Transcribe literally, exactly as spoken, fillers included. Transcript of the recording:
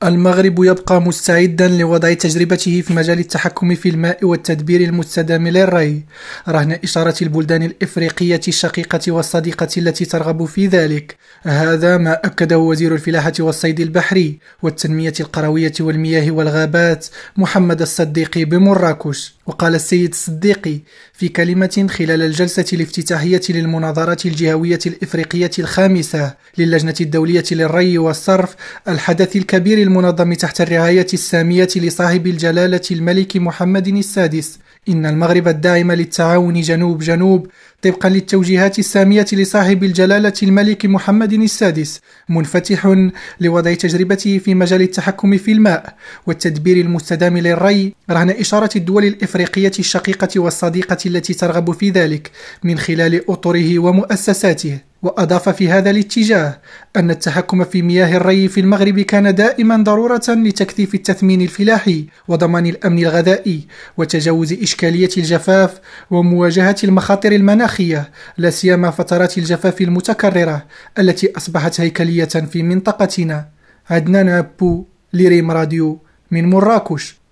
المغرب يبقى مستعدا لوضع تجربته في مجال التحكم في الماء والتدبير المستدام للري رهن إشارة البلدان الإفريقية الشقيقة والصديقة التي ترغب في ذلك. هذا ما أكده وزير الفلاحة والصيد البحري والتنمية القروية والمياه والغابات محمد الصديقي بمراكش. وقال السيد الصديقي في كلمة خلال الجلسة الافتتاحية للمناظرات الجهوية الإفريقية الخامسة للجنة الدولية للري والصرف، الحدث الكبير المنظم تحت الرعاية السامية لصاحب الجلالة الملك محمد السادس، إن المغرب الداعم للتعاون جنوب جنوب طبقا للتوجيهات السامية لصاحب الجلالة الملك محمد السادس منفتح لوضع تجربته في مجال التحكم في الماء والتدبير المستدام للري رهن إشارة الدول الإفريقية الشقيقة والصديقة التي ترغب في ذلك من خلال أطره ومؤسساته. وأضاف في هذا الاتجاه أن التحكم في مياه الري في المغرب كان دائما ضرورة لتكثيف التثمين الفلاحي وضمان الأمن الغذائي وتجاوز إشكالية الجفاف ومواجهة المخاطر المناخية، لا سيما فترات الجفاف المتكررة التي أصبحت هيكلية في منطقتنا. عدنان أبو، لريم راديو، من مراكش.